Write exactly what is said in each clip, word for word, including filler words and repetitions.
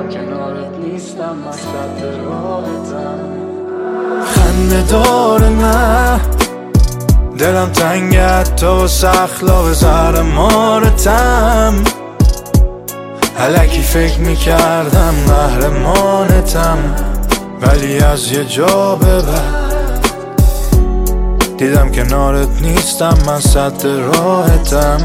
دلم کنارت نیستم، من سد راحتم. خنده داره نه دلم تنگت تو سخلا به زهر مارتم. الکی فکر میکردم قهرمانتم، ولی از یه جا به بعد دیدم کنارت نیستم، من سد راحتم.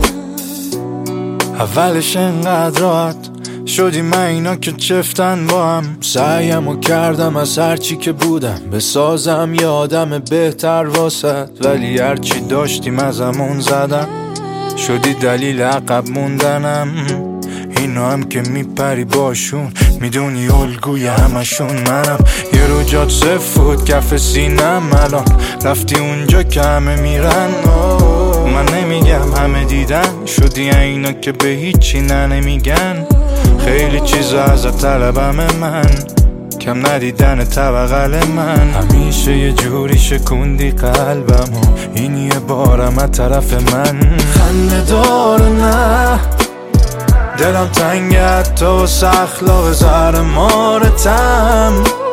اولش انقدر راحت شدی من اینا که چفتن با هم، سعیمو کردم از هرچی که بودم بسازم یه آدم بهتر واسد، ولی هرچی داشتیم ازمون زدم، شدی دلیل عقب موندنم. اینا هم که میپری باشون میدونی الگوی همشون منم. یه رو جات سفود کف سینم، الان رفتی اونجا که همه میرن. من نمیگم همه دیدن، شدی اینا که به هیچی نه نمیگن. خیلی چیزا ازت طلبم من، کم ندیدن طبقل من. همیشه یه جوری شکوندی قلبم و این یه بارم از طرف من. خنده داره نه دلم تنگت تو سخلا به زهر مارتم.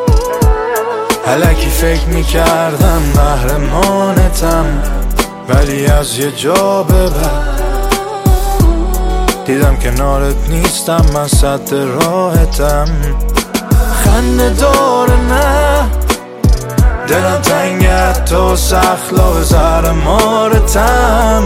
الکی فکر میکردم قهرمانتم، ولی از یه جا به بعد دیدم کنارت نیستم، من سد راحتم. خنده داره نه دلم تنگت تو سخلا به زهر مارتم.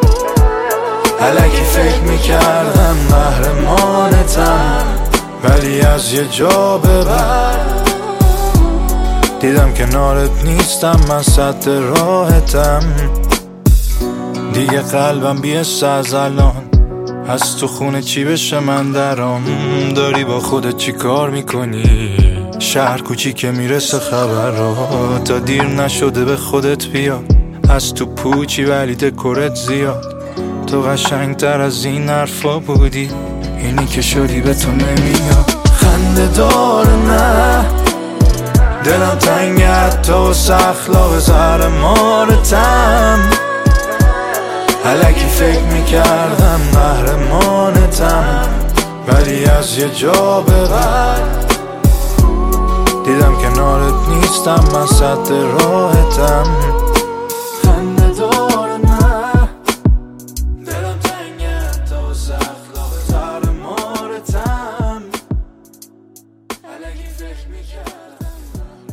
الکی فکر میکردم قهرمانتم، ولی از یه جا به بعد دیدم کنارت نیستم، من سد راحتم. دیگه قلبم بیست از الان از تو خونه چی بشه من درام. داری با خودت چی کار میکنی؟ شهر کوچی که میرسه خبر را تا دیر نشده به خودت بیا. از تو پوچی ولی دکورت زیاد، تو قشنگ تر از این حرفا بودی، اینی که شدی به تو نمیاد. خنده داره نه دلم تنگت تو سخلا به زهر مارتم. الکی فکر میکردم قهرمانتم، ولی از یه جا به بعد دیدم کنارت نیستم، من سد راحتم. خنده داره نه دلم تنگت تو سخلا به زهر مارتم. الکی فکر میکردم